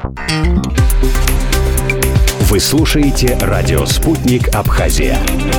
Вы слушаете радио «Спутник Абхазия».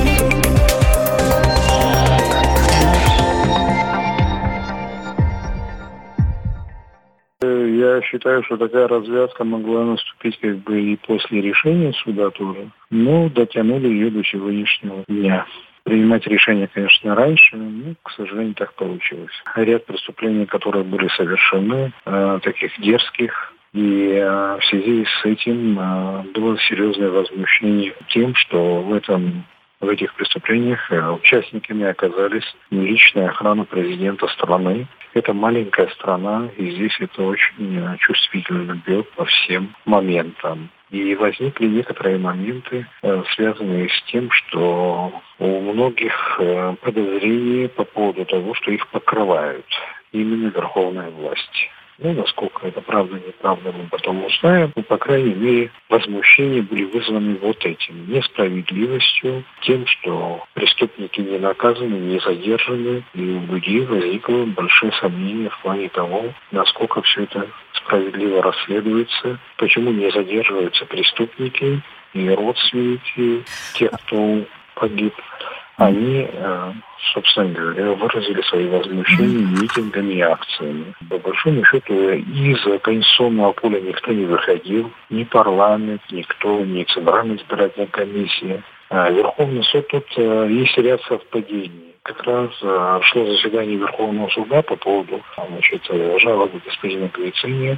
Я считаю, что такая развязка могла наступить и после решения суда тоже, но дотянули ее до сегодняшнего дня. Принимать решение, конечно, раньше, но, к сожалению, так получилось. Ряд преступлений, которые были совершены, таких дерзких, и в связи с этим было серьезное возмущение тем, что в этих преступлениях участниками оказались личная охрана президента страны. Это маленькая страна, и здесь это очень чувствительно бьет по всем моментам. И возникли некоторые моменты, связанные с тем, что у многих подозрения по поводу того, что их покрывают именно верховная власть. Насколько это правда, неправда, мы потом узнаем. Но, по крайней мере, возмущения были вызваны вот этим. Несправедливостью, тем, что преступники не наказаны, не задержаны. И у людей возникло большое сомнение в плане того, насколько все это справедливо расследуется, почему не задерживаются преступники и родственники тех, кто погиб. Они, собственно говоря, выразили свои возмущения митингами и акциями. По большому счету, из конституционного поля никто не выходил, ни парламент, никто, ни Центральная избирательная комиссия. Верховный суд, тут есть ряд совпадений. Как раз шло заседание Верховного суда по поводу жалобы господина Квицыня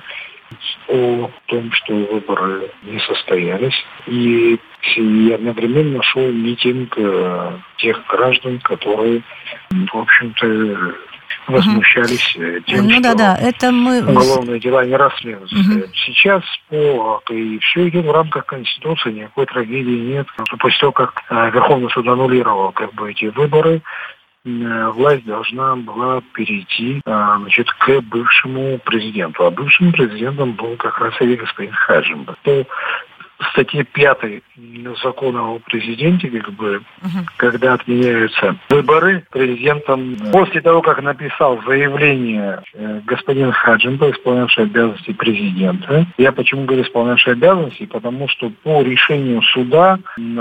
о том, что выборы не состоялись. И одновременно шел митинг тех граждан, которые, в общем-то, возмущались тем, что уголовные дела не расследуются. Сейчас и все идет в рамках Конституции, никакой трагедии нет. После того, как Верховный суд аннулировал эти выборы, власть должна была перейти к бывшему президенту. А бывшим президентом был как раз и господин Хаджимба. По статье 5 закона о президенте, когда отменяются выборы президентом, после того, как написал заявление господин Хаджимба, исполнявший обязанности президента. Я почему говорю исполнявший обязанности? Потому что по решению суда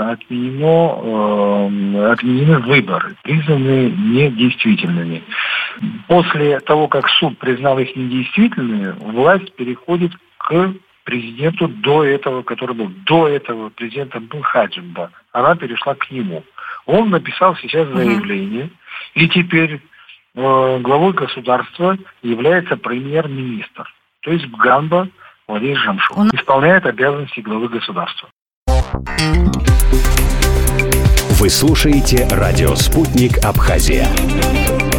отменены выборы, признанные недействительными. После того, как суд признал их недействительными, власть переходит к президенту который был до этого президентом был Хаджимба. Она перешла к нему. Он написал сейчас заявление, и теперь главой государства является премьер-министр. То есть Бганба Валерий Жамшов исполняет обязанности главы государства. Вы слушаете радио «Спутник Абхазия».